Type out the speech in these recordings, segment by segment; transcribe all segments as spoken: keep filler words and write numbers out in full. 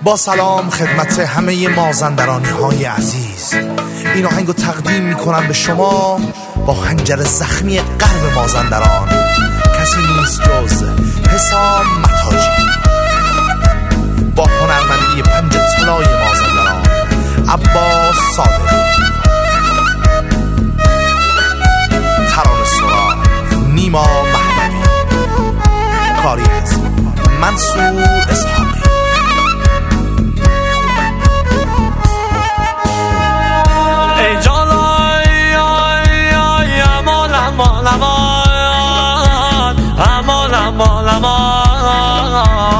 با سلام خدمت همه مازندرانی های عزیز، این آهنگو تقدیم میکنم به شما با خنجر زخمی غرب مازندران، کسی نیست جز حسام متاجی، با هنرمندی پنج طلای مازندران عباس صادقی، ترانه سرا نیما مهدوی، کاری از منصور اسحاقی. ای جانای امان امان امان امان امان امان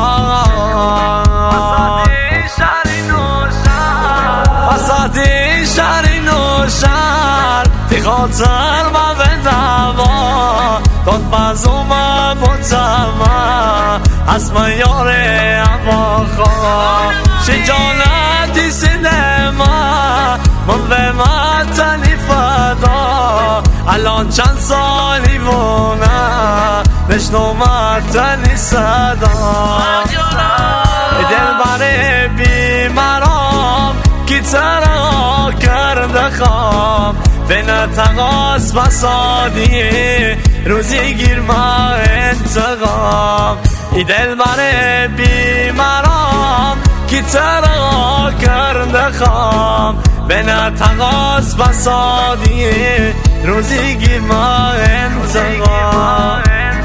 وسطی شرین و شر تی خاطر من به نوا داد بزومم بطمه از من یار اما خواه شجانتی سینما من به من تنی فدا الان چند سالی وونه نشنو من تنی صدا دل بره بیمرام کی ترا کرده خوام به نتقاس بسادی روزی گیر ما انتقام ای دل بره بیمرام کی ترا کرده خوام به نتقاس بسادی روزی گیر ما انتقام.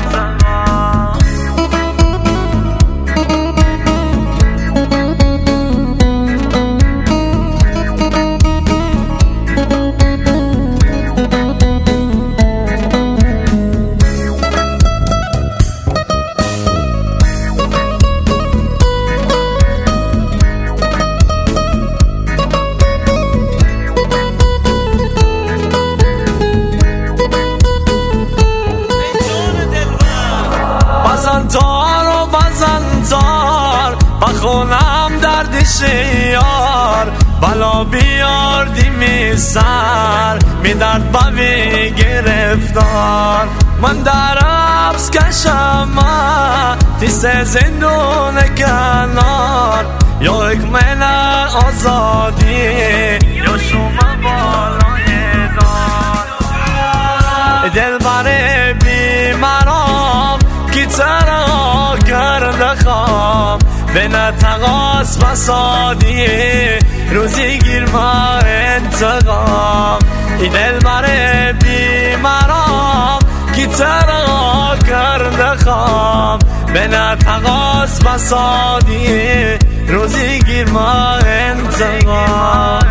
بزنتار و بزنتار بخونم درد شیار بلا بیار دیمی سر می درد بوی گرفتار من در حبس کشم تیس زندون کنار یا اکمل آزادی یا شما بالای دار دل بره بیمرام کی ترا کرده خوام به نتقاس بسادی روزی گیر ما انتقام ای دل بره بیمرام کی ترا کرده خوام به نتقاس بسادی روزی گیر ما انتقام.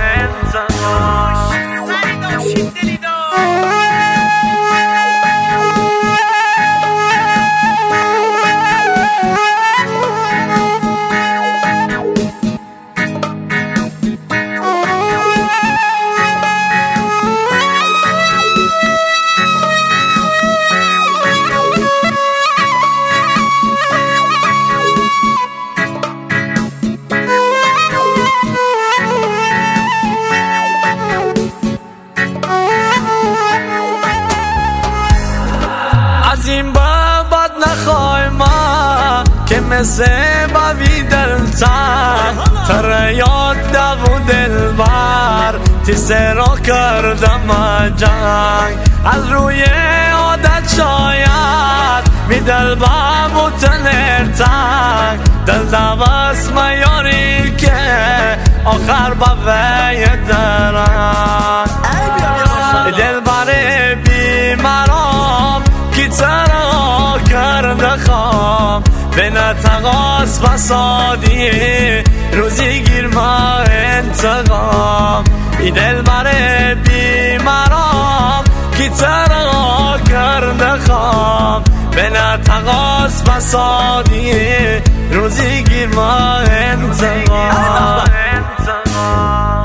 از این بعد نخوای ما که مثل باوی دلتن تر یاد دو دل بر تیسه را کردم جنگ از روی عادت شاید می دل با متنرتن دل دوست میاری که آخر با وی درن دل بره بیمرام کی ترا کرده خوام به نتقاس بسادی روزی گیر ما انتقام ای دل بره بیمرام کی ترا کرده خوام به نتقاس بسادی روزی گیر ما انتقام.